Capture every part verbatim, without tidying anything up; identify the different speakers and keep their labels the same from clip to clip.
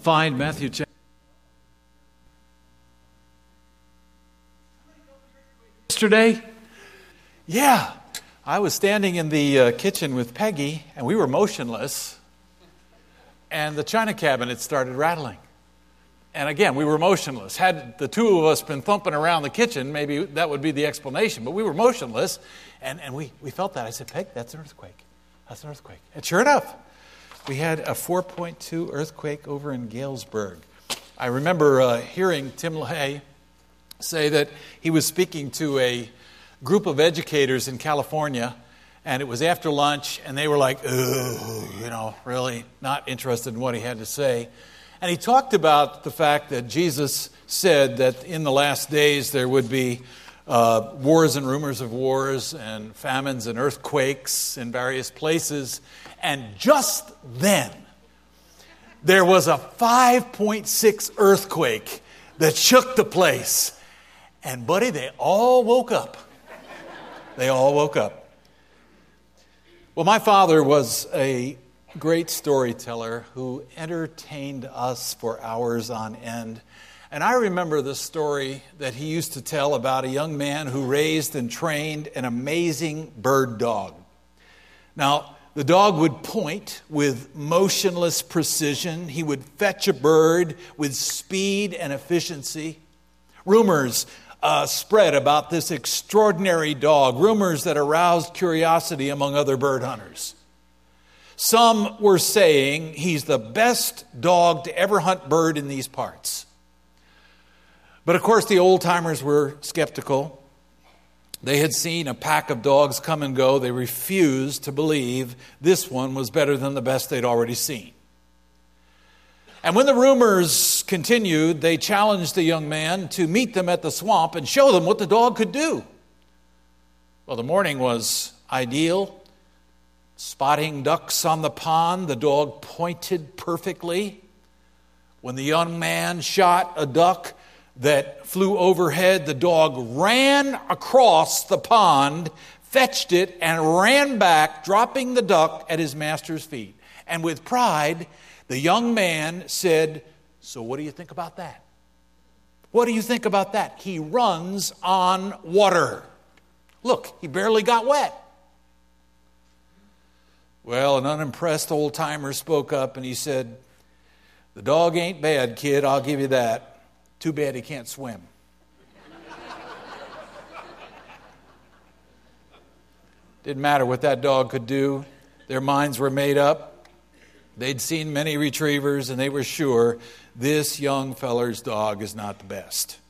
Speaker 1: find Matthew chapter. Yesterday? Yeah. I was standing in the uh, kitchen with Peggy, and we were motionless, and the china cabinet started rattling. And again, we were motionless. Had the two of us been thumping around the kitchen, maybe that would be the explanation, but we were motionless, and, and we, we felt that. I said, Peg, that's an earthquake. That's an earthquake. And sure enough, we had a four point two earthquake over in Galesburg. I remember uh, hearing Tim LaHaye say that he was speaking to a group of educators in California, and it was after lunch, and they were like, ugh, you know, really not interested in what he had to say. And he talked about the fact that Jesus said that in the last days there would be uh, wars and rumors of wars and famines and earthquakes in various places. And just then, there was a five point six earthquake that shook the place. And buddy, they all woke up. They all woke up. Well, my father was a great storyteller who entertained us for hours on end. And I remember the story that he used to tell about a young man who raised and trained an amazing bird dog. Now, the dog would point with motionless precision. He would fetch a bird with speed and efficiency. Rumors Uh, spread about this extraordinary dog, rumors that aroused curiosity among other bird hunters. Some were saying he's the best dog to ever hunt bird in these parts. But of course the old-timers were skeptical. They had seen a pack of dogs come and go. They refused to believe this one was better than the best they'd already seen. And when the rumors continued, they challenged the young man to meet them at the swamp and show them what the dog could do. Well, the morning was ideal. Spotting ducks on the pond, the dog pointed perfectly. When the young man shot a duck that flew overhead, the dog ran across the pond, fetched it, and ran back, dropping the duck at his master's feet. And with pride, the young man said, so what do you think about that? What do you think about that? He runs on water. Look, he barely got wet. Well, an unimpressed old-timer spoke up and he said, the dog ain't bad, kid, I'll give you that. Too bad he can't swim. Didn't matter what that dog could do. Their minds were made up. They'd seen many retrievers, and they were sure this young feller's dog is not the best.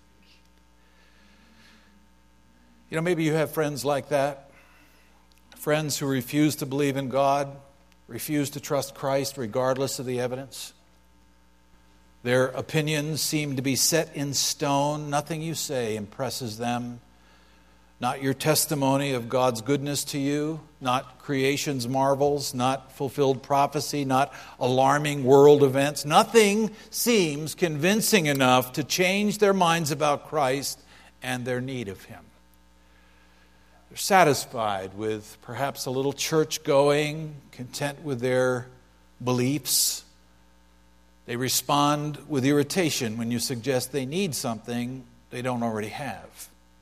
Speaker 1: You know, maybe you have friends like that. Friends who refuse to believe in God, refuse to trust Christ regardless of the evidence. Their opinions seem to be set in stone. Nothing you say impresses them. Not your testimony of God's goodness to you, not creation's marvels, not fulfilled prophecy, not alarming world events. Nothing seems convincing enough to change their minds about Christ and their need of Him. They're satisfied with perhaps a little church going, content with their beliefs. They respond with irritation when you suggest they need something they don't already have.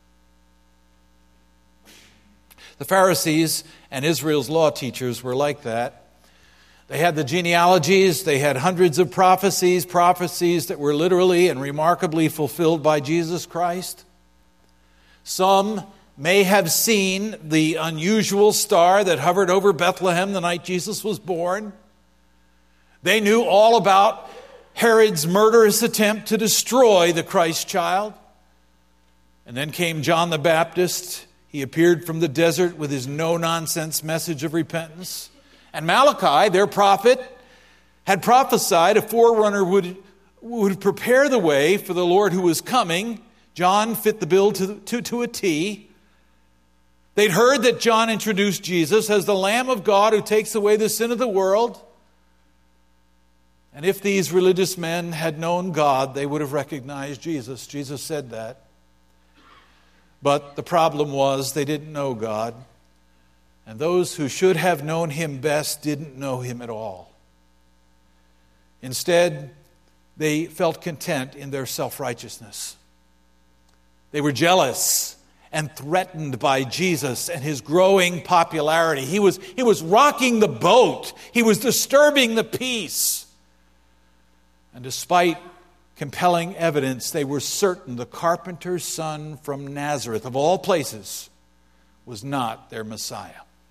Speaker 1: The Pharisees and Israel's law teachers were like that. They had the genealogies, they had hundreds of prophecies, prophecies that were literally and remarkably fulfilled by Jesus Christ. Some may have seen the unusual star that hovered over Bethlehem the night Jesus was born. They knew all about Herod's murderous attempt to destroy the Christ child. And then came John the Baptist. He appeared from the desert with his no-nonsense message of repentance. And Malachi, their prophet, had prophesied a forerunner would, would prepare the way for the Lord who was coming. John fit the bill to, to, to a T. They'd heard that John introduced Jesus as the Lamb of God who takes away the sin of the world. And if these religious men had known God, they would have recognized Jesus. Jesus said that. But the problem was they didn't know God. And those who should have known Him best didn't know Him at all. Instead, they felt content in their self-righteousness. They were jealous and threatened by Jesus and his growing popularity. He was, he was rocking the boat. He was disturbing the peace. And despite compelling evidence, they were certain the carpenter's son from Nazareth, of all places, was not their Messiah.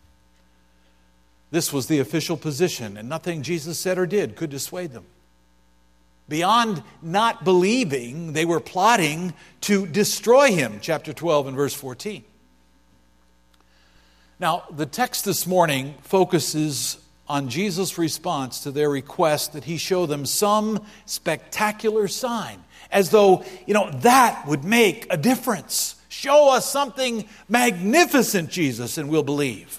Speaker 1: This was the official position, and nothing Jesus said or did could dissuade them. Beyond not believing, they were plotting to destroy him, chapter twelve and verse fourteen. Now, the text this morning focuses on Jesus' response to their request that he show them some spectacular sign, as though, you know, that would make a difference. Show us something magnificent, Jesus, and we'll believe.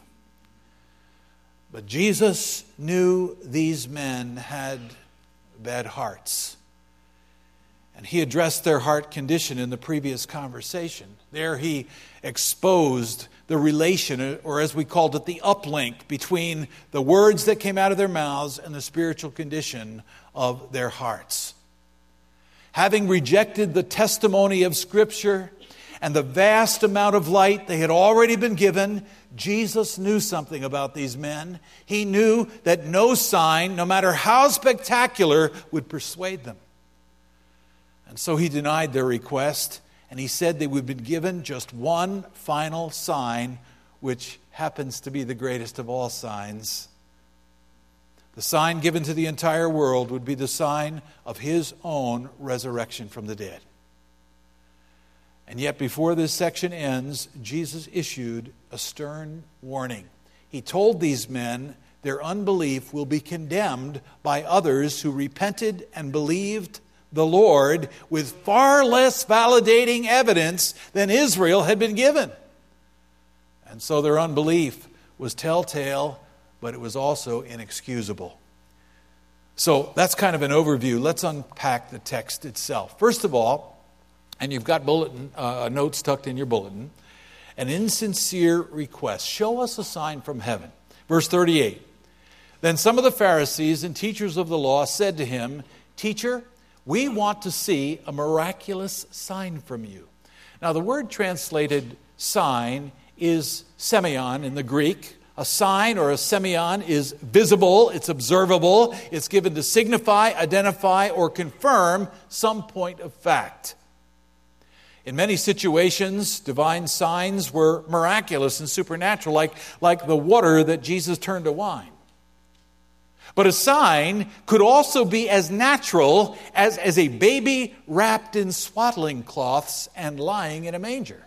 Speaker 1: But Jesus knew these men had bad hearts. And he addressed their heart condition in the previous conversation. There he exposed the relation, or as we called it, the uplink between the words that came out of their mouths and the spiritual condition of their hearts. Having rejected the testimony of Scripture and the vast amount of light they had already been given, Jesus knew something about these men. He knew that no sign, no matter how spectacular, would persuade them. And so he denied their request, and he said they would be given just one final sign, which happens to be the greatest of all signs. The sign given to the entire world would be the sign of his own resurrection from the dead. And yet before this section ends, Jesus issued a stern warning. He told these men their unbelief will be condemned by others who repented and believed the Lord with far less validating evidence than Israel had been given. And so their unbelief was telltale, but it was also inexcusable. So that's kind of an overview. Let's unpack the text itself. First of all, and you've got bulletin uh, notes tucked in your bulletin, an insincere request. Show us a sign from heaven. Verse thirty-eight. Then some of the Pharisees and teachers of the law said to him, "Teacher, we want to see a miraculous sign from you." Now the word translated sign is semeion in the Greek. A sign or a semeion is visible, it's observable, it's given to signify, identify, or confirm some point of fact. In many situations, divine signs were miraculous and supernatural, like, like the water that Jesus turned to wine. But a sign could also be as natural as, as a baby wrapped in swaddling cloths and lying in a manger.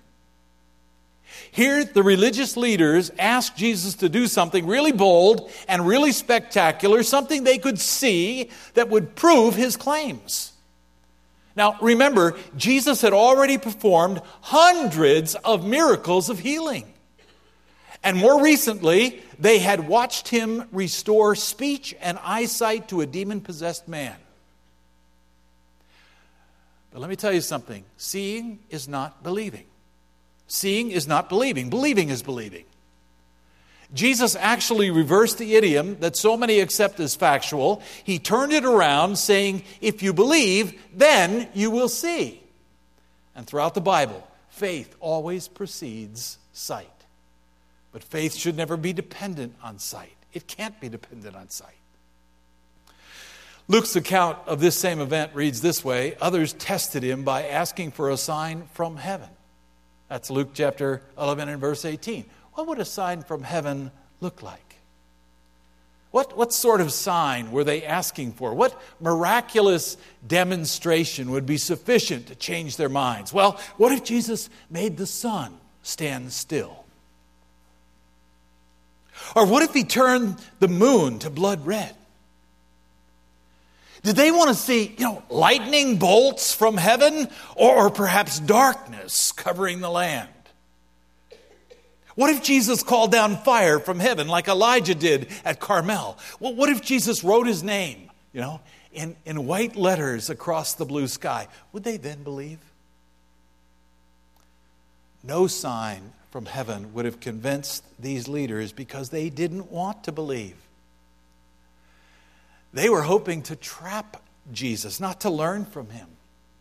Speaker 1: Here, the religious leaders asked Jesus to do something really bold and really spectacular, something they could see that would prove his claims. Now, remember, Jesus had already performed hundreds of miracles of healing. And more recently, they had watched him restore speech and eyesight to a demon-possessed man. But let me tell you something. Seeing is not believing. Seeing is not believing. Believing is believing. Jesus actually reversed the idiom that so many accept as factual. He turned it around saying, if you believe, then you will see. And throughout the Bible, faith always precedes sight. But faith should never be dependent on sight. It can't be dependent on sight. Luke's account of this same event reads this way: others tested him by asking for a sign from heaven. That's Luke chapter eleven and verse eighteen. What would a sign from heaven look like? What, what sort of sign were they asking for? What miraculous demonstration would be sufficient to change their minds? Well, what if Jesus made the sun stand still? Or what if he turned the moon to blood red? Did they want to see, you know, lightning bolts from heaven, or, or perhaps darkness covering the land? What if Jesus called down fire from heaven like Elijah did at Carmel? Well, what if Jesus wrote his name, you know, in, in white letters across the blue sky? Would they then believe? No sign from heaven would have convinced these leaders because they didn't want to believe. They were hoping to trap Jesus, not to learn from him.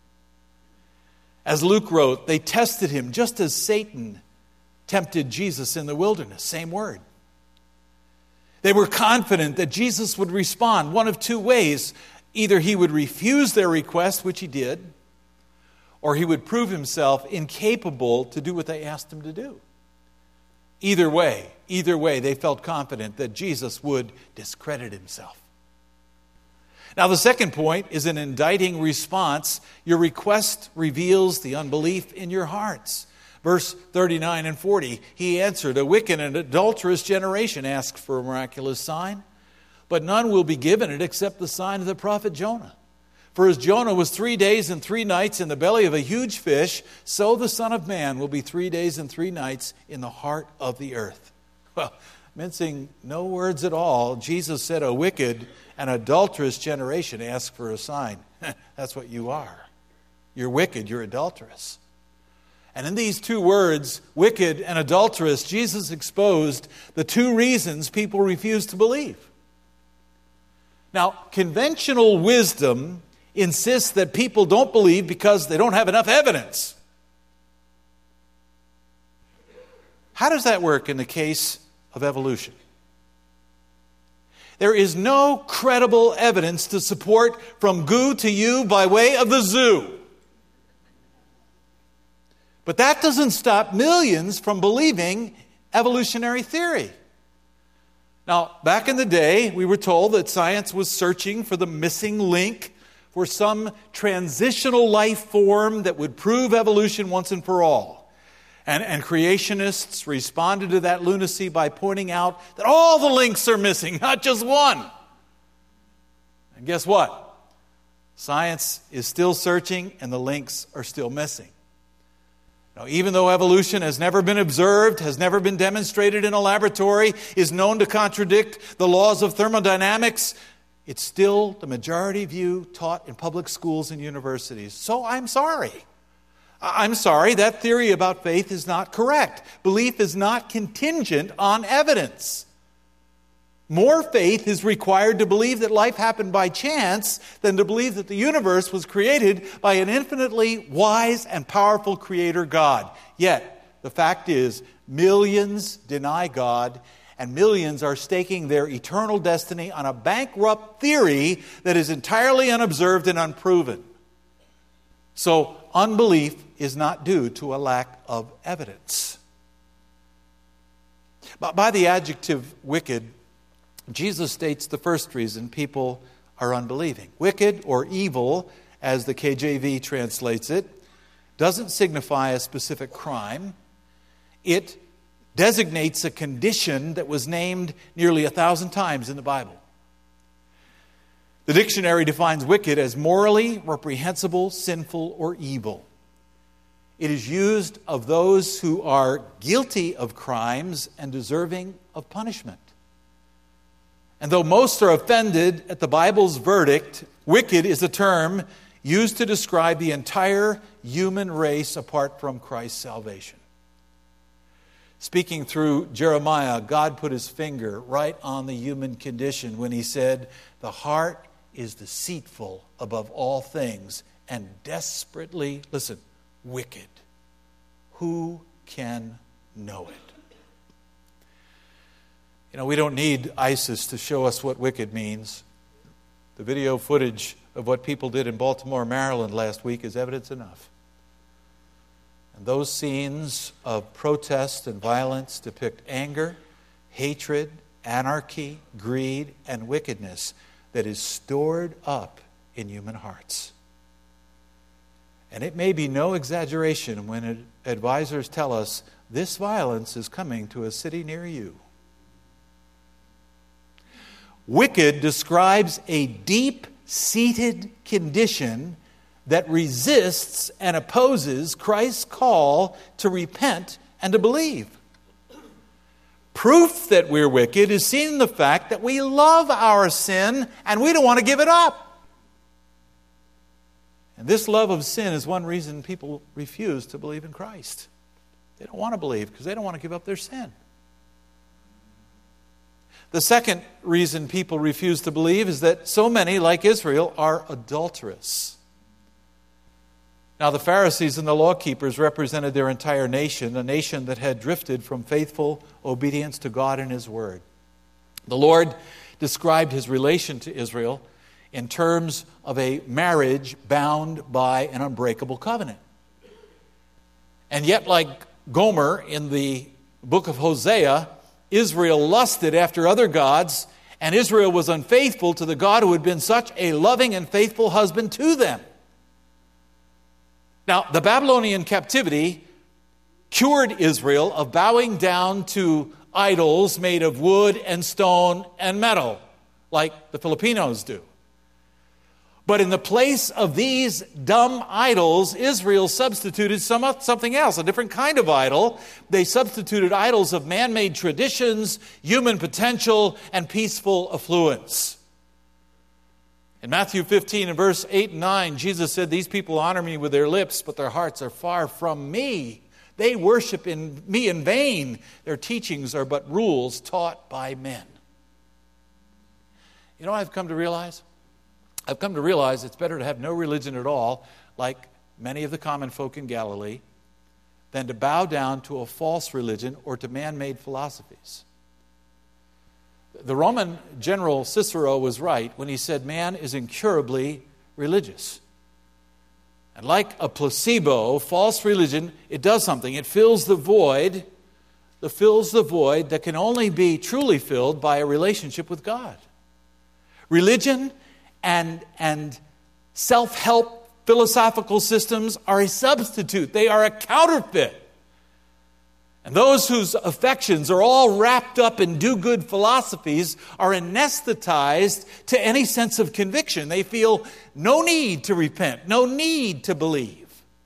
Speaker 1: As Luke wrote, they tested him just as Satan tempted Jesus in the wilderness. Same word. They were confident that Jesus would respond one of two ways. Either he would refuse their request, which he did, or he would prove himself incapable to do what they asked him to do. Either way, either way, they felt confident that Jesus would discredit himself. Now, the second point is an indicting response. Your request reveals the unbelief in your hearts. Verse thirty-nine and forty, he answered, a wicked and adulterous generation asks for a miraculous sign, but none will be given it except the sign of the prophet Jonah. For as Jonah was three days and three nights in the belly of a huge fish, so the Son of Man will be three days and three nights in the heart of the earth. Well, mincing no words at all, Jesus said a wicked and adulterous generation asks for a sign. That's what you are. You're wicked, you're adulterous. And in these two words, wicked and adulterous, Jesus exposed the two reasons people refuse to believe. Now, conventional wisdom insists that people don't believe because they don't have enough evidence. How does that work in the case of evolution? There is no credible evidence to support from goo to you by way of the zoo. But that doesn't stop millions from believing evolutionary theory. Now, back in the day, we were told that science was searching for the missing link for some transitional life form that would prove evolution once and for all. And, and creationists responded to that lunacy by pointing out that all the links are missing, not just one. And guess what? Science is still searching and the links are still missing. Now, even though evolution has never been observed, has never been demonstrated in a laboratory, is known to contradict the laws of thermodynamics, it's still the majority view taught in public schools and universities. So I'm sorry. I'm sorry, that theory about faith is not correct. Belief is not contingent on evidence. More faith is required to believe that life happened by chance than to believe that the universe was created by an infinitely wise and powerful creator God. Yet, the fact is, millions deny God, and millions are staking their eternal destiny on a bankrupt theory that is entirely unobserved and unproven. So, unbelief is not due to a lack of evidence. But by the adjective wicked, Jesus states the first reason people are unbelieving. Wicked or evil, as the K J V translates it, doesn't signify a specific crime. It designates a condition that was named nearly a thousand times in the Bible. The dictionary defines wicked as morally reprehensible, sinful, or evil. It is used of those who are guilty of crimes and deserving of punishment. And though most are offended at the Bible's verdict, wicked is a term used to describe the entire human race apart from Christ's salvation. Speaking through Jeremiah, God put his finger right on the human condition when he said, "The heart is deceitful above all things and desperately," listen, "wicked. Who can know it?" You know, we don't need ISIS to show us what wicked means. The video footage of what people did in Baltimore, Maryland last week is evidence enough. And those scenes of protest and violence depict anger, hatred, anarchy, greed, and wickedness that is stored up in human hearts. And it may be no exaggeration when advisors tell us this violence is coming to a city near you. Wicked describes a deep-seated condition that resists and opposes Christ's call to repent and to believe. Proof that we're wicked is seen in the fact that we love our sin and we don't want to give it up. And this love of sin is one reason people refuse to believe in Christ. They don't want to believe because they don't want to give up their sin. The second reason people refuse to believe is that so many, like Israel, are adulterous. Now, the Pharisees and the law keepers represented their entire nation, a nation that had drifted from faithful obedience to God and His Word. The Lord described His relation to Israel in terms of a marriage bound by an unbreakable covenant. And yet, like Gomer in the book of Hosea, Israel lusted after other gods, and Israel was unfaithful to the God who had been such a loving and faithful husband to them. Now, the Babylonian captivity cured Israel of bowing down to idols made of wood and stone and metal, like the Filipinos do. But in the place of these dumb idols, Israel substituted some, something else, a different kind of idol. They substituted idols of man-made traditions, human potential, and peaceful affluence. In Matthew fifteen and verse eight and nine, Jesus said, "These people honor me with their lips, but their hearts are far from me. They worship in me in vain. Their teachings are but rules taught by men." You know what I've come to realize? I've come to realize it's better to have no religion at all, like many of the common folk in Galilee, than to bow down to a false religion or to man-made philosophies. The Roman general Cicero was right when he said man is incurably religious. And like a placebo, false religion, it does something. It fills the void, it fills the void that can only be truly filled by a relationship with God. Religion and, and self-help philosophical systems are a substitute. They are a counterfeit. And those whose affections are all wrapped up in do-good philosophies are anesthetized to any sense of conviction. They feel no need to repent, no need to believe.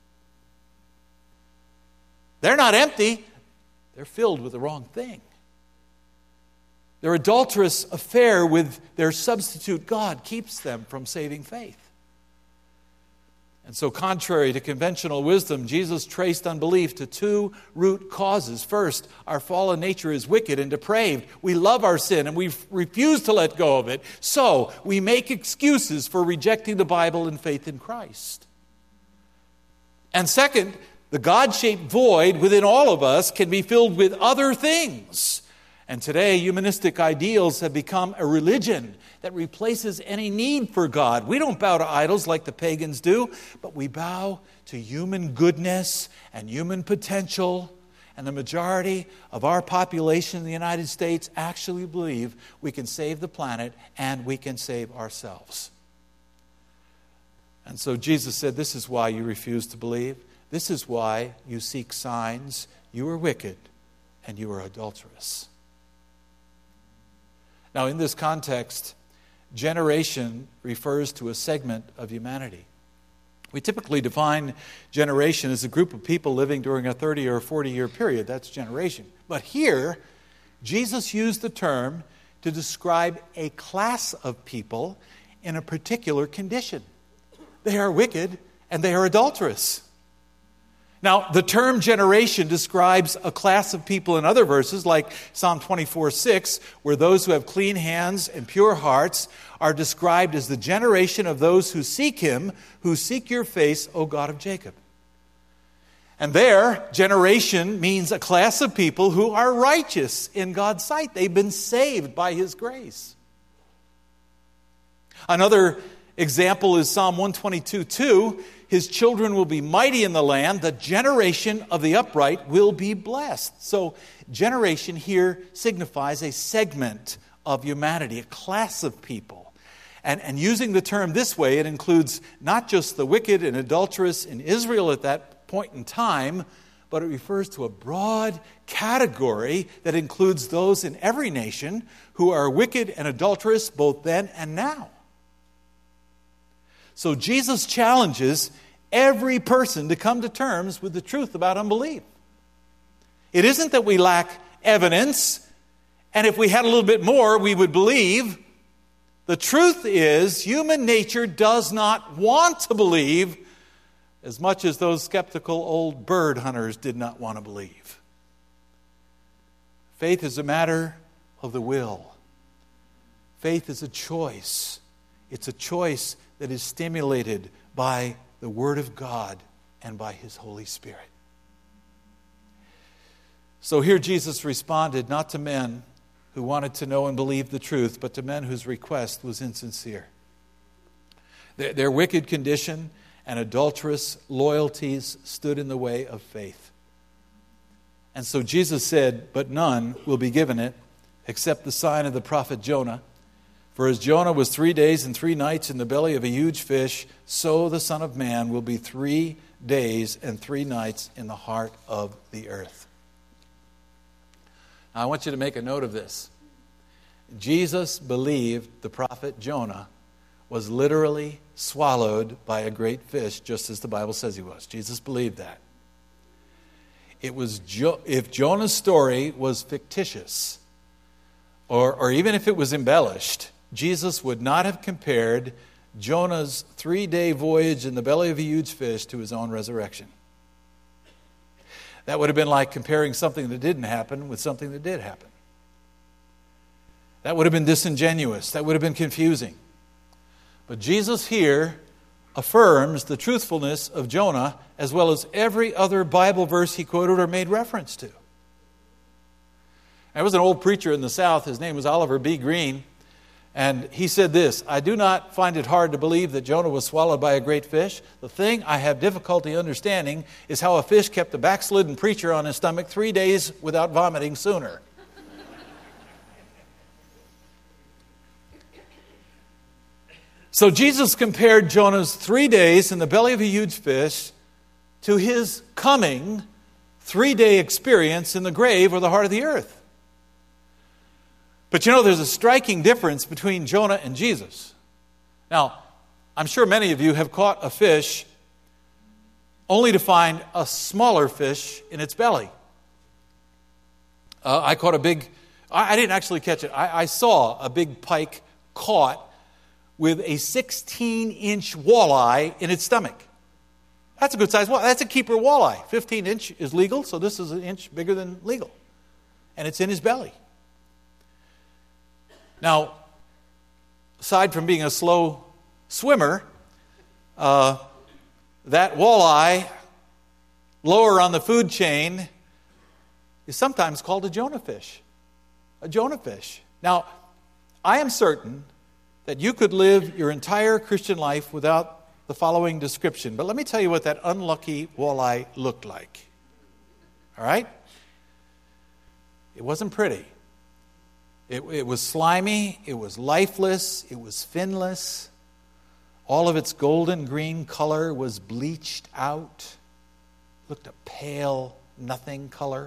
Speaker 1: They're not empty. They're filled with the wrong thing. Their adulterous affair with their substitute God keeps them from saving faith. And so, contrary to conventional wisdom, Jesus traced unbelief to two root causes. First, our fallen nature is wicked and depraved. We love our sin and we refuse to let go of it. So, we make excuses for rejecting the Bible and faith in Christ. And second, the God-shaped void within all of us can be filled with other things. And today, humanistic ideals have become a religion that replaces any need for God. We don't bow to idols like the pagans do, but we bow to human goodness and human potential. And the majority of our population in the United States actually believe we can save the planet and we can save ourselves. And so Jesus said, this is why you refuse to believe. This is why you seek signs. You are wicked and you are adulterous. Now, in this context, generation refers to a segment of humanity. We typically define generation as a group of people living during a thirty or forty year period. That's generation. But here, Jesus used the term to describe a class of people in a particular condition. They are wicked and they are adulterous. Now, the term generation describes a class of people in other verses, like Psalm twenty-four six, where those who have clean hands and pure hearts are described as the generation of those who seek Him, who seek your face, O God of Jacob. And there, generation means a class of people who are righteous in God's sight. They've been saved by His grace. Another example is Psalm one twenty-two two. His children will be mighty in the land. The generation of the upright will be blessed. So generation here signifies a segment of humanity, a class of people. And, and using the term this way, it includes not just the wicked and adulterous in Israel at that point in time, but it refers to a broad category that includes those in every nation who are wicked and adulterous both then and now. So Jesus challenges every person to come to terms with the truth about unbelief. It isn't that we lack evidence, and if we had a little bit more, we would believe. The truth is, human nature does not want to believe as much as those skeptical old bird hunters did not want to believe. Faith is a matter of the will. Faith is a choice. It's a choice that is stimulated by the Word of God and by His Holy Spirit. So here Jesus responded not to men who wanted to know and believe the truth, but to men whose request was insincere. Their, their wicked condition and adulterous loyalties stood in the way of faith. And so Jesus said, "But none will be given it, except the sign of the prophet Jonah. For as Jonah was three days and three nights in the belly of a huge fish, so the Son of Man will be three days and three nights in the heart of the earth." Now, I want you to make a note of this. Jesus believed the prophet Jonah was literally swallowed by a great fish, just as the Bible says he was. Jesus believed that. It was jo- if Jonah's story was fictitious, or, or even if it was embellished, Jesus would not have compared Jonah's three-day voyage in the belly of a huge fish to his own resurrection. That would have been like comparing something that didn't happen with something that did happen. That would have been disingenuous. That would have been confusing. But Jesus here affirms the truthfulness of Jonah as well as every other Bible verse he quoted or made reference to. There was an old preacher in the South. His name was Oliver B. Green. And he said this: "I do not find it hard to believe that Jonah was swallowed by a great fish. The thing I have difficulty understanding is how a fish kept a backslidden preacher on his stomach three days without vomiting sooner." So Jesus compared Jonah's three days in the belly of a huge fish to his coming three-day experience in the grave or the heart of the earth. But you know, there's a striking difference between Jonah and Jesus. Now, I'm sure many of you have caught a fish only to find a smaller fish in its belly. Uh, I caught a big, I, I didn't actually catch it. I, I saw a big pike caught with a sixteen-inch walleye in its stomach. That's a good size walleye. That's a keeper walleye. fifteen inch is legal, so this is an inch bigger than legal. And it's in his belly. Now, aside from being a slow swimmer, uh, that walleye, lower on the food chain, is sometimes called a Jonah fish. A Jonah fish. Now, I am certain that you could live your entire Christian life without the following description. But let me tell you what that unlucky walleye looked like. All right? It wasn't pretty. It, it was slimy, it was lifeless, it was finless. All of its golden green color was bleached out. Looked a pale, nothing color.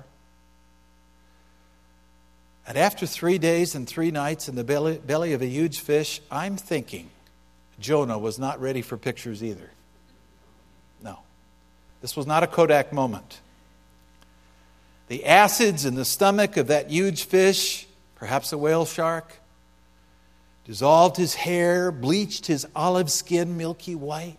Speaker 1: And after three days and three nights in the belly, belly of a huge fish, I'm thinking Jonah was not ready for pictures either. No. This was not a Kodak moment. The acids in the stomach of that huge fish, perhaps a whale shark, dissolved his hair, bleached his olive skin milky white.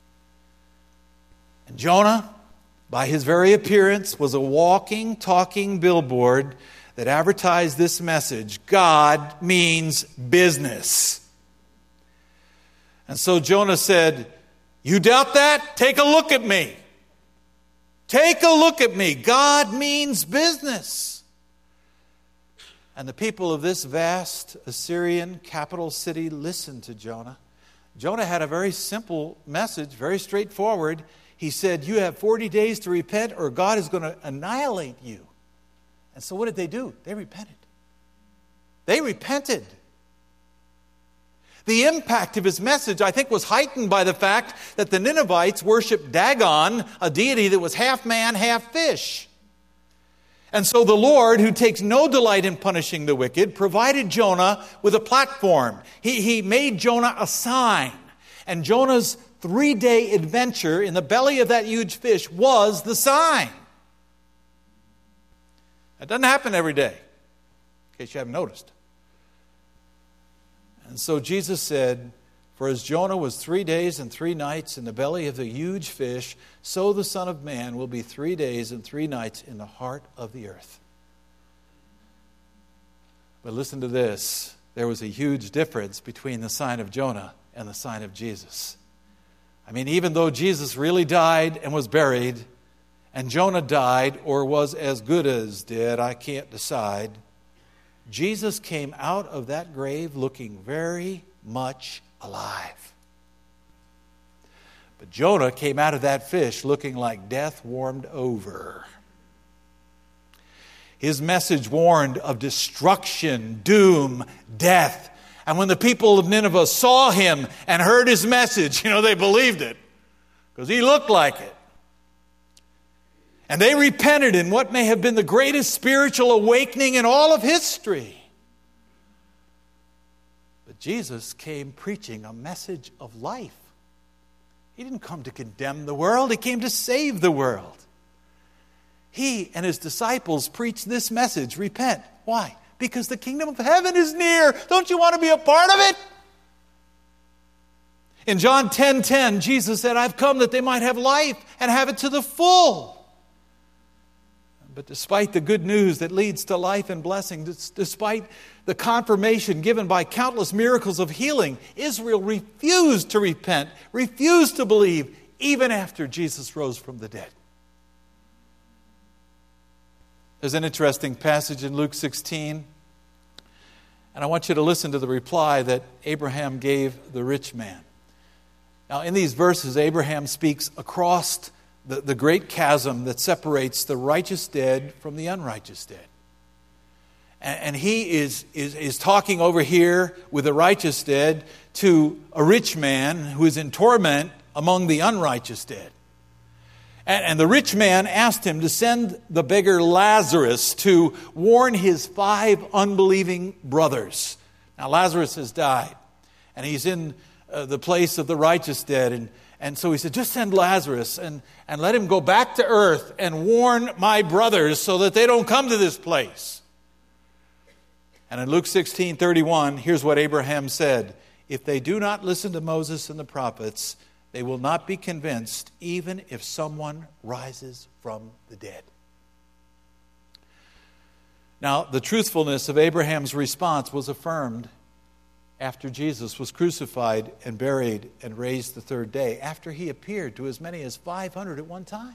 Speaker 1: And Jonah, by his very appearance, was a walking, talking billboard that advertised this message: God means business. And so Jonah said, "You doubt that? Take a look at me. Take a look at me. God means business." And the people of this vast Assyrian capital city listened to Jonah. Jonah had a very simple message, very straightforward. He said, "You have forty days to repent or God is going to annihilate you." And so what did they do? They repented. They repented. The impact of his message, I think, was heightened by the fact that the Ninevites worshiped Dagon, a deity that was half man, half fish. And so the Lord, who takes no delight in punishing the wicked, provided Jonah with a platform. He, he made Jonah a sign. And Jonah's three-day adventure in the belly of that huge fish was the sign. That doesn't happen every day, in case you haven't noticed. And so Jesus said, "For as Jonah was three days and three nights in the belly of the huge fish, so the Son of Man will be three days and three nights in the heart of the earth." But listen to this. there was a huge difference between the sign of Jonah and the sign of Jesus. I mean, even though Jesus really died and was buried, and Jonah died or was as good as dead, I can't decide, Jesus came out of that grave looking very much alive. But Jonah came out of that fish looking like death warmed over. His message warned of destruction, doom, death. And when the people of Nineveh saw him and heard his message, you know, they believed it because he looked like it. And they repented in what may have been the greatest spiritual awakening in all of history. But Jesus came preaching a message of life. He didn't come to condemn the world. He came to save the world. He and his disciples preached this message, repent. Why? Because the kingdom of heaven is near. Don't you want to be a part of it? In John ten ten, Jesus said, I've come that they might have life and have it to the full. But despite the good news that leads to life and blessing, despite the confirmation given by countless miracles of healing, Israel refused to repent, refused to believe, even after Jesus rose from the dead. There's an interesting passage in Luke sixteen, and I want you to listen to the reply that Abraham gave the rich man. Now, in these verses, Abraham speaks across the, the great chasm that separates the righteous dead from the unrighteous dead. And, and he is, is, is talking over here with the righteous dead to a rich man who is in torment among the unrighteous dead. And, and the rich man asked him to send the beggar Lazarus to warn his five unbelieving brothers. Now, Lazarus has died, and he's in uh, the place of the righteous dead. And, and so he said, just send Lazarus and, and let him go back to earth and warn my brothers so that they don't come to this place. And in Luke sixteen thirty-one, here's what Abraham said. If they do not listen to Moses and the prophets, they will not be convinced, even if someone rises from the dead. Now, the truthfulness of Abraham's response was affirmed after Jesus was crucified and buried and raised the third day, after he appeared to as many as five hundred at one time.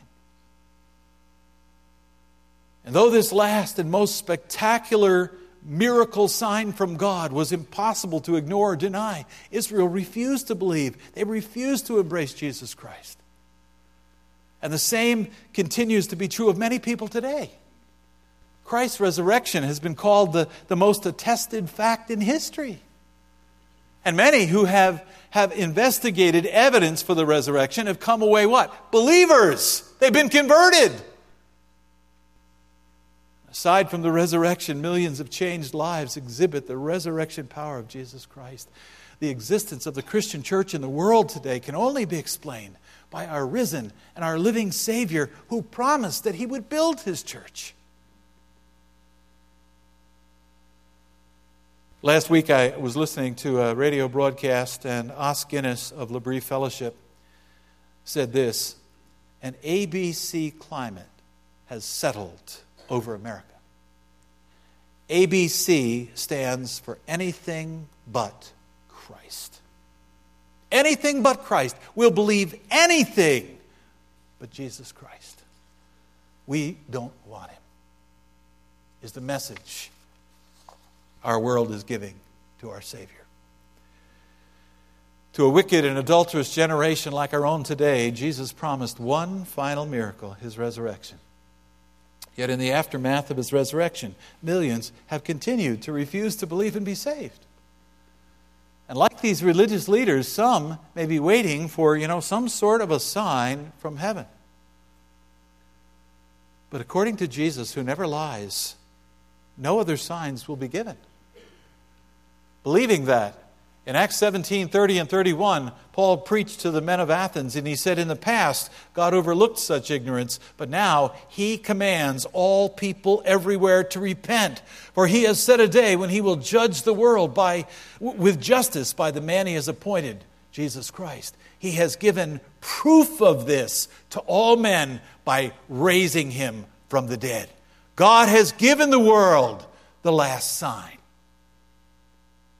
Speaker 1: And though this last and most spectacular miracle sign from God was impossible to ignore or deny, Israel refused to believe. They refused to embrace Jesus Christ. And the same continues to be true of many people today. Christ's resurrection has been called the, the most attested fact in history. And many who have, have investigated evidence for the resurrection have come away what? Believers. They've been converted. Aside from the resurrection, millions of changed lives exhibit the resurrection power of Jesus Christ. The existence of the Christian church in the world today can only be explained by our risen and our living Savior who promised that he would build his church. Last week I was listening to a radio broadcast, and Os Guinness of L'Abri Fellowship said this: an A B C climate has settled over America. A B C stands for anything but Christ. Anything but Christ. We'll believe anything but Jesus Christ. We don't want him, is the message our world is giving to our Savior. To a wicked and adulterous generation like our own today, Jesus promised one final miracle, his resurrection. Yet in the aftermath of his resurrection, millions have continued to refuse to believe and be saved. And like these religious leaders, some may be waiting for, you know, some sort of a sign from heaven. But according to Jesus, who never lies, no other signs will be given. Believing that, in Acts seventeen, thirty and thirty-one, Paul preached to the men of Athens, and he said, in the past, God overlooked such ignorance, but now he commands all people everywhere to repent. For he has set a day when he will judge the world by, with justice by the man he has appointed, Jesus Christ. He has given proof of this to all men by raising him from the dead. God has given the world the last sign.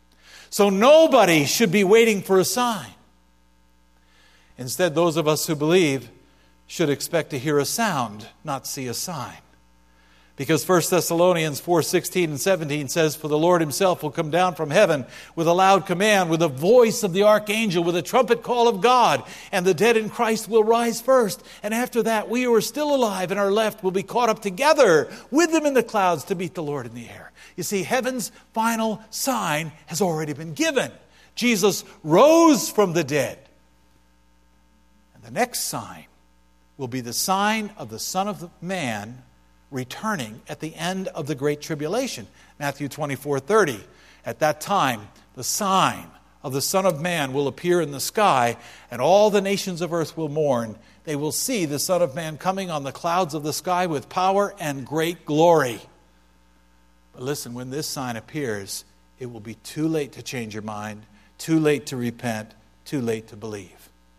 Speaker 1: So nobody should be waiting for a sign. Instead, those of us who believe should expect to hear a sound, not see a sign. Because First Thessalonians four sixteen and seventeen says, "For the Lord himself will come down from heaven with a loud command, with the voice of the archangel, with a trumpet call of God, and the dead in Christ will rise first. And after that, we who are still alive and are left will be caught up together with them in the clouds to meet the Lord in the air." You see, heaven's final sign has already been given. Jesus rose from the dead. And the next sign will be the sign of the Son of Man returning at the end of the Great Tribulation. Matthew twenty-four thirty. At that time, the sign of the Son of Man will appear in the sky, and all the nations of earth will mourn. They will see the Son of Man coming on the clouds of the sky with power and great glory. But listen, when this sign appears, it will be too late to change your mind, too late to repent, too late to believe.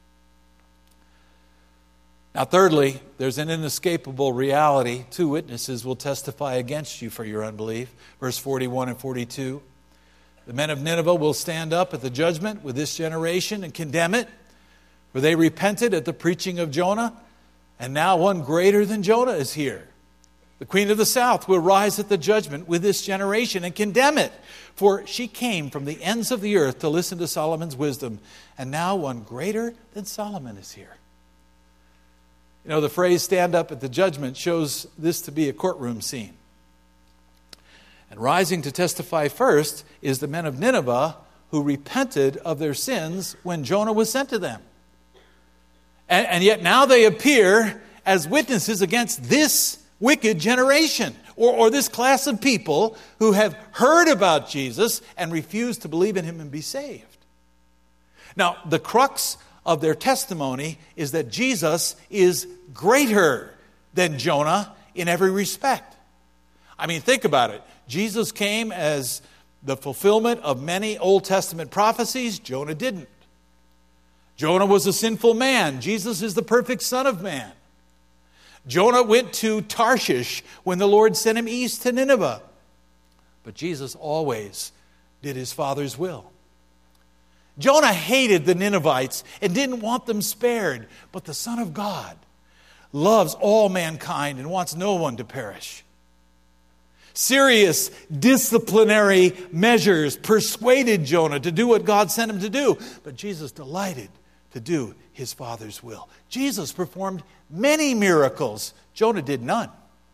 Speaker 1: Now, thirdly, there's an inescapable reality. Two witnesses will testify against you for your unbelief. Verse forty-one and forty-two. The men of Nineveh will stand up at the judgment with this generation and condemn it, for they repented at the preaching of Jonah, and now one greater than Jonah is here. The queen of the south will rise at the judgment with this generation and condemn it, for she came from the ends of the earth to listen to Solomon's wisdom, and now one greater than Solomon is here. You know, the phrase "stand up at the judgment" shows this to be a courtroom scene. And rising to testify first is the men of Nineveh who repented of their sins when Jonah was sent to them. And, and yet now they appear as witnesses against this wicked generation, or, or this class of people who have heard about Jesus and refused to believe in him and be saved. Now, the crux of their testimony is that Jesus is greater than Jonah in every respect. I mean, think about it. Jesus came as the fulfillment of many Old Testament prophecies. Jonah didn't. Jonah was a sinful man. Jesus is the perfect Son of Man. Jonah went to Tarshish when the Lord sent him east to Nineveh. But Jesus always did his Father's will. Jonah hated the Ninevites and didn't want them spared. But the Son of God loves all mankind and wants no one to perish. Serious disciplinary measures persuaded Jonah to do what God sent him to do. But Jesus delighted to do his Father's will. Jesus performed many miracles. Jonah did none.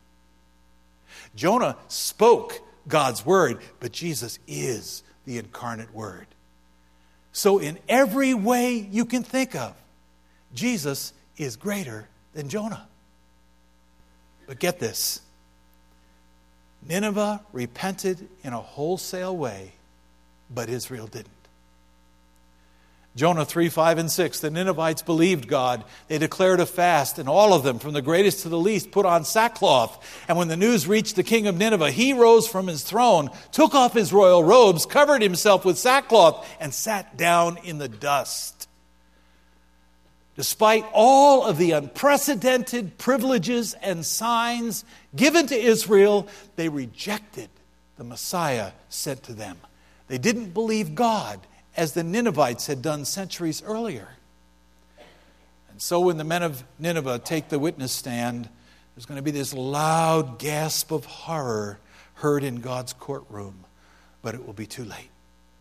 Speaker 1: Jonah spoke God's word, but Jesus is the incarnate word. So in every way you can think of, Jesus is greater than Jonah. But get this. Nineveh repented in a wholesale way, but Israel didn't. Jonah three, five, and six, the Ninevites believed God. They declared a fast, and all of them, from the greatest to the least, put on sackcloth. And when the news reached the king of Nineveh, he rose from his throne, took off his royal robes, covered himself with sackcloth, and sat down in the dust. Despite all of the unprecedented privileges and signs given to Israel, they rejected the Messiah sent to them. They didn't believe God as the Ninevites had done centuries earlier. And so when the men of Nineveh take the witness stand, there's going to be this loud gasp of horror heard in God's courtroom, but it will be too late.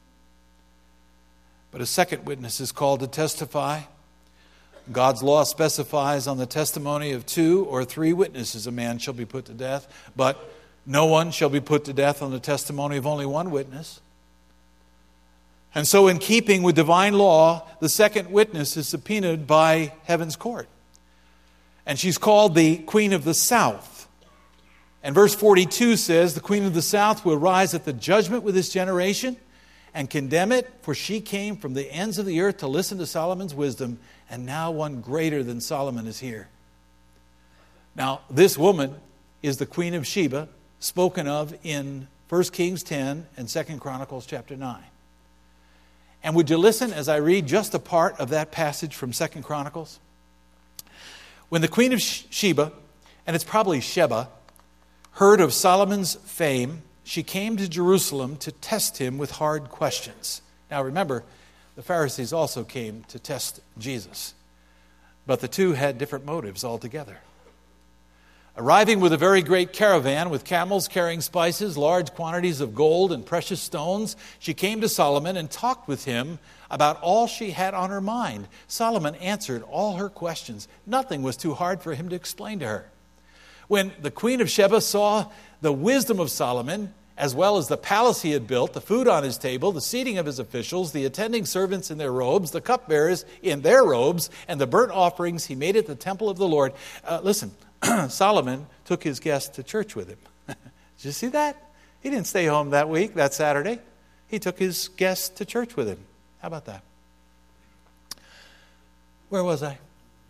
Speaker 1: But a second witness is called to testify. God's law specifies on the testimony of two or three witnesses a man shall be put to death, but no one shall be put to death on the testimony of only one witness. And so in keeping with divine law, the second witness is subpoenaed by heaven's court. And she's called the Queen of the South. And verse forty-two says, the Queen of the South will rise at the judgment with this generation and condemn it, for she came from the ends of the earth to listen to Solomon's wisdom, and now one greater than Solomon is here. Now, this woman is the Queen of Sheba, spoken of in First Kings ten and Second Chronicles chapter nine. And would you listen as I read just a part of that passage from Second Chronicles? When the Queen of Sheba, and it's probably Sheba, heard of Solomon's fame, she came to Jerusalem to test him with hard questions. Now remember, the Pharisees also came to test Jesus, but the two had different motives altogether. Arriving with a very great caravan with camels carrying spices, large quantities of gold and precious stones, she came to Solomon and talked with him about all she had on her mind. Solomon answered all her questions. Nothing was too hard for him to explain to her. When the Queen of Sheba saw the wisdom of Solomon, as well as the palace he had built, the food on his table, the seating of his officials, the attending servants in their robes, the cupbearers in their robes, and the burnt offerings he made at the temple of the Lord. Uh, listen, Solomon took his guests to church with him. Did you see that? He didn't stay home that week, that Saturday. He took his guests to church with him. How about that? Where was I?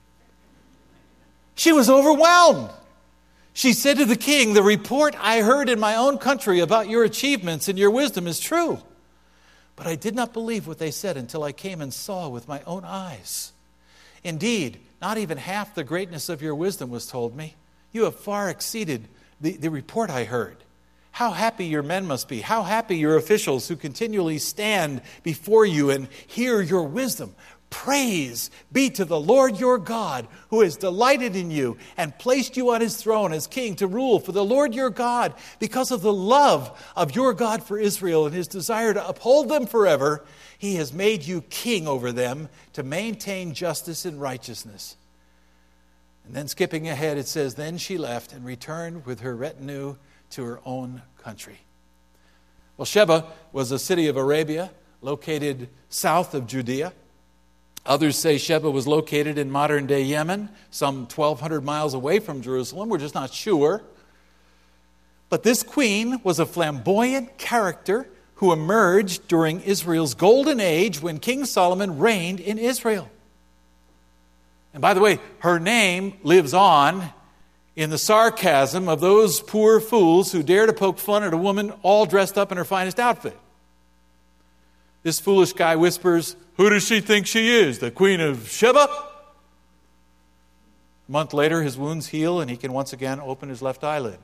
Speaker 1: She was overwhelmed. She said to the king, "The report I heard in my own country about your achievements and your wisdom is true. But I did not believe what they said until I came and saw with my own eyes. Indeed, not even half the greatness of your wisdom was told me. You have far exceeded the, the report I heard. How happy your men must be. How happy your officials who continually stand before you and hear your wisdom. Praise be to the Lord your God, who has delighted in you and placed you on his throne as king to rule. For the Lord your God, because of the love of your God for Israel and his desire to uphold them forever, he has made you king over them to maintain justice and righteousness." And then skipping ahead, it says, "Then she left and returned with her retinue to her own country." Well, Sheba was a city of Arabia located south of Judea. Others say Sheba was located in modern-day Yemen, some twelve hundred miles away from Jerusalem. We're just not sure. But this queen was a flamboyant character who emerged during Israel's golden age when King Solomon reigned in Israel. And by the way, her name lives on in the sarcasm of those poor fools who dare to poke fun at a woman all dressed up in her finest outfit. This foolish guy whispers, "Who does she think she is, the Queen of Sheba?" A month later, his wounds heal and he can once again open his left eyelid.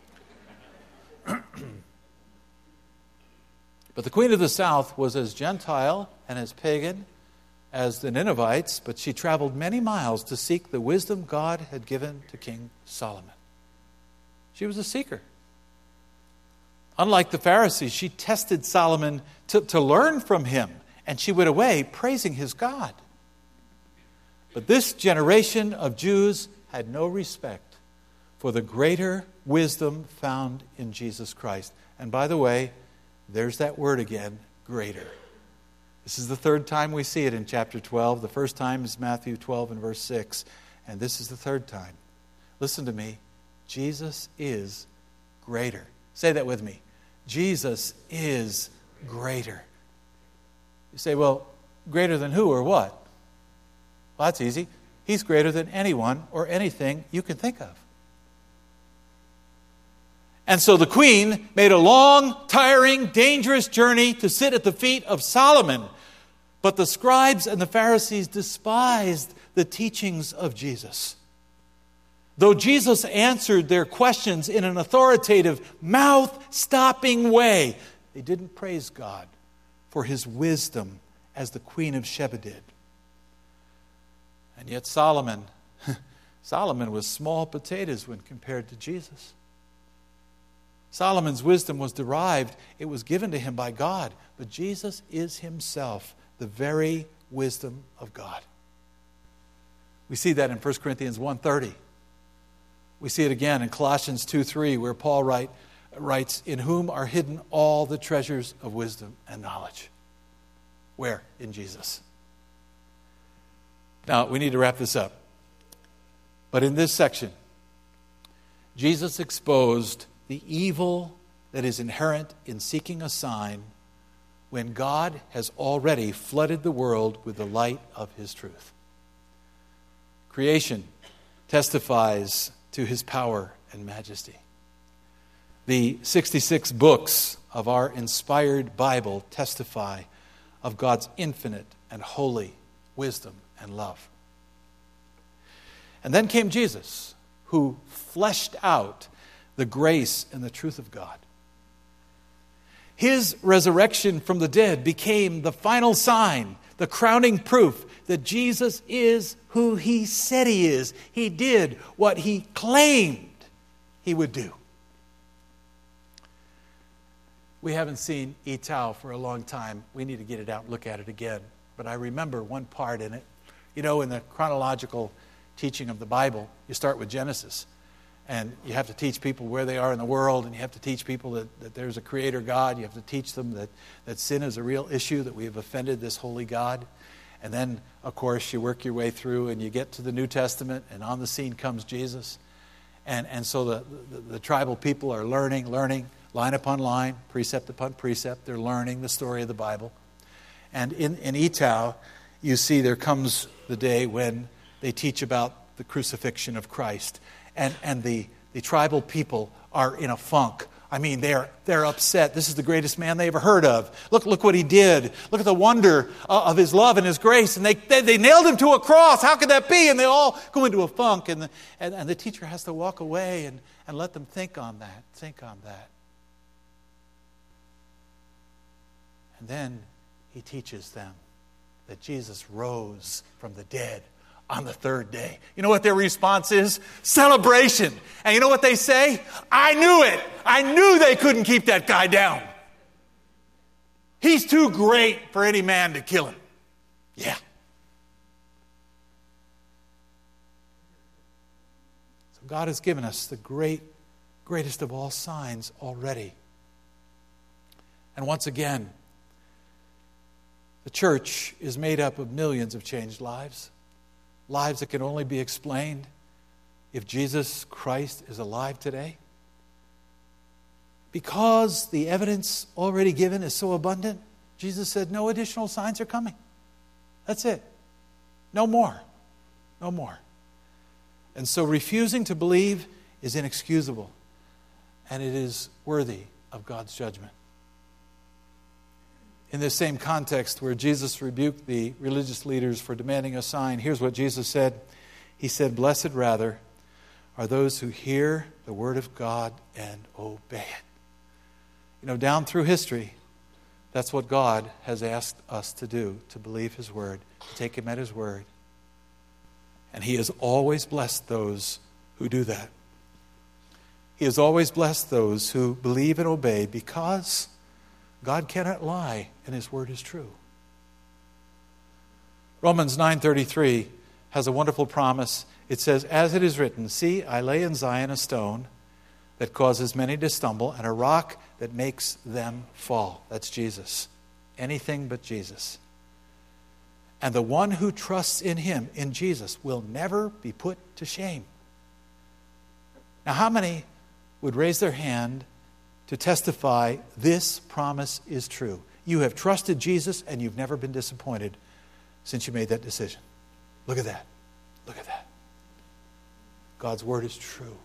Speaker 1: But the Queen of the South was as Gentile and as pagan as the Ninevites, but she traveled many miles to seek the wisdom God had given to King Solomon. She was a seeker. Unlike the Pharisees, she tested Solomon to, to learn from him, and she went away praising his God. But this generation of Jews had no respect for the greater wisdom found in Jesus Christ. And by the way, there's that word again, greater. This is the third time we see it in chapter twelve. The first time is Matthew twelve and verse six. And this is the third time. Listen to me. Jesus is greater. Say that with me. Jesus is greater. You say, well, greater than who or what? Well, that's easy. He's greater than anyone or anything you can think of. And so the queen made a long, tiring, dangerous journey to sit at the feet of Solomon. But the scribes and the Pharisees despised the teachings of Jesus. Though Jesus answered their questions in an authoritative, mouth-stopping way, they didn't praise God for his wisdom as the Queen of Sheba did. And yet Solomon, Solomon was small potatoes when compared to Jesus. Solomon's wisdom was derived, it was given to him by God, but Jesus is himself the very wisdom of God. We see that in First Corinthians one thirty. We see it again in Colossians two three, where Paul write, writes, "In whom are hidden all the treasures of wisdom and knowledge." Where? In Jesus. Now, we need to wrap this up. But in this section, Jesus exposed the evil that is inherent in seeking a sign when God has already flooded the world with the light of his truth. Creation testifies to his power and majesty. The sixty-six books of our inspired Bible testify of God's infinite and holy wisdom and love. And then came Jesus, who fleshed out the grace and the truth of God. His resurrection from the dead became the final sign, the crowning proof that Jesus is who he said he is. He did what he claimed he would do. We haven't seen Yi Tao for a long time. We need to get it out and look at it again. But I remember one part in it. You know, in the chronological teaching of the Bible, you start with Genesis. And you have to teach people where they are in the world, and you have to teach people that, that there's a creator God. You have to teach them that, that sin is a real issue, that we have offended this holy God. And then, of course, you work your way through and you get to the New Testament, and on the scene comes Jesus. And, and so the, the, the tribal people are learning, learning, line upon line, precept upon precept. They're learning the story of the Bible. And in, in Yi Tao, you see there comes the day when they teach about the crucifixion of Christ. And and the, the tribal people are in a funk. I mean, they're they're upset. This is the greatest man they ever heard of. Look look what he did. Look at the wonder of his love and his grace. And they they, they nailed him to a cross. How could that be? And they all go into a funk. And the, and, and the teacher has to walk away and, and let them think on that. Think on that. And then he teaches them that Jesus rose from the dead on the third day. You know what their response is? Celebration. And you know what they say? I knew it. I knew they couldn't keep that guy down. He's too great for any man to kill him. Yeah. So God has given us the great, greatest of all signs already. And once again, the church is made up of millions of changed lives. Lives that can only be explained if Jesus Christ is alive today. Because the evidence already given is so abundant, Jesus said no additional signs are coming. That's it. No more. No more. And so refusing to believe is inexcusable, and it is worthy of God's judgment. In this same context where Jesus rebuked the religious leaders for demanding a sign, here's what Jesus said. He said, "Blessed rather are those who hear the word of God and obey it." You know, down through history, that's what God has asked us to do, to believe His word, to take Him at His word. And He has always blessed those who do that. He has always blessed those who believe and obey, because God cannot lie, and His word is true. Romans nine thirty-three has a wonderful promise. It says, "As it is written, see, I lay in Zion a stone that causes many to stumble, and a rock that makes them fall." That's Jesus. Anything but Jesus. "And the one who trusts in Him," in Jesus, "will never be put to shame." Now, how many would raise their hand to testify this promise is true? You have trusted Jesus and you've never been disappointed since you made that decision. Look at that. Look at that. God's word is true.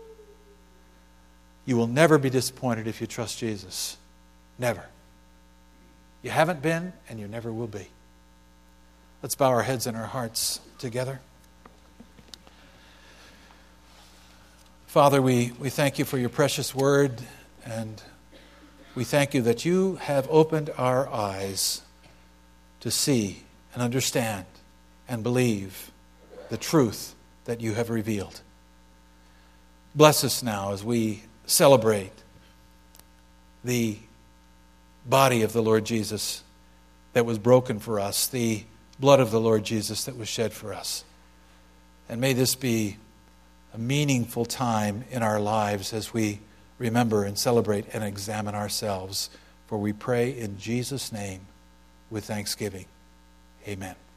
Speaker 1: You will never be disappointed if you trust Jesus. Never. You haven't been, and you never will be. Let's bow our heads and our hearts together. Father, we, we thank You for Your precious word. And we thank You that You have opened our eyes to see and understand and believe the truth that You have revealed. Bless us now as we celebrate the body of the Lord Jesus that was broken for us, the blood of the Lord Jesus that was shed for us. And may this be a meaningful time in our lives as we remember and celebrate and examine ourselves. For we pray in Jesus' name with thanksgiving. Amen.